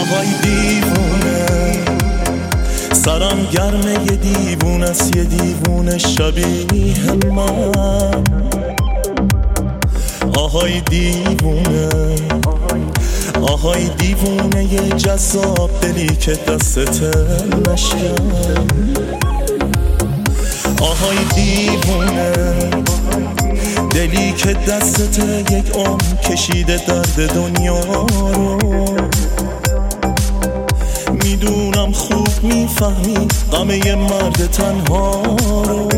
آهای دیوونه سرم گرمه یه دیوونه است، یه دیوونه شبیه من. آهای دیوونه آهای دیوونه یه جذاب دلی که دستت نشکن. آهای دیوونه دلی که دستت یک عمر کشیده درد دنیا رو. میدونم خوب میفهمی غم یه مرد تنها رو.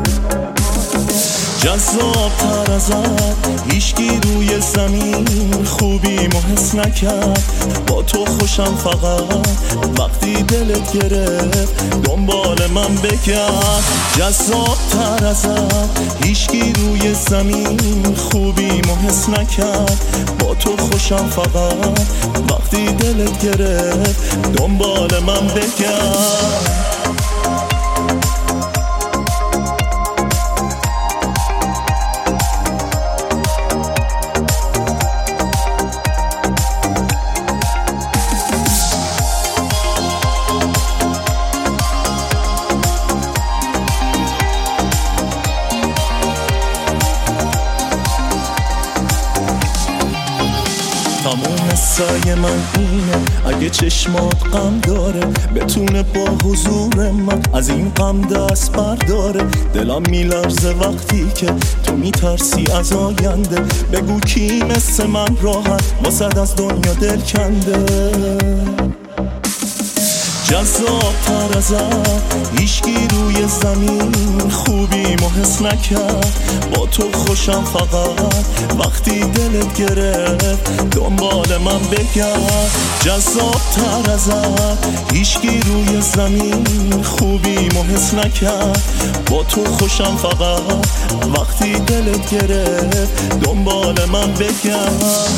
جذاب تر ازت هیچکی روی زمین خوبیمو حس نکرد. با تو خوشم فقط وقتی دلت گرفت دنبال من بگرد. جذاب تر ازت هیچکی روی زمین خوبیمو حس نکرد. با تو خوشم فقط وقتی دلت گرفت دنبال من بگرد. تموم سعی من اینه اگه چشمات غم داره بتونه با حضور من از این غم دست برداره. دلم میلرزه وقتی که تو میترسی از آینده. بگو کی مثل من راحت واسد از دنیا دل کنده. جذاب تر ازت هیچکی روی زمین خوبیمو حس نکرد. با تو خوشم فقط وقتی دلت گرفت دنبال من بگرد. جذاب تر ازت هیچکی روی زمین خوبیمو حس نکرد. با تو خوشم فقط وقتی دلت گرفت دنبال من بگرد.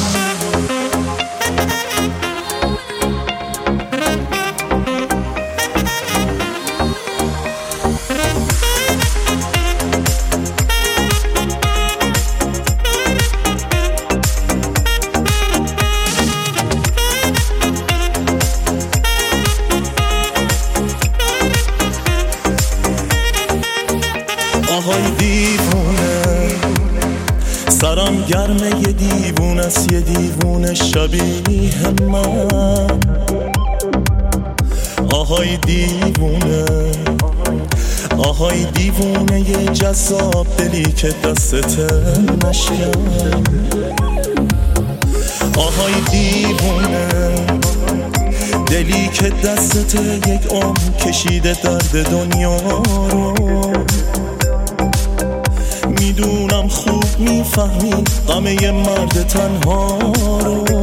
آهای دیوونه سرم گرمه یه دیوونه است، یه دیوونه شبیه من. آهای دیوونه آهای دیوونه یه جذاب دلی که دستت نشکن. آهای دیوونه دلی که دستت یک عمر کشیده درد دنیا رو. میدونم خوب میفهمی غم یه مرد تنها رو.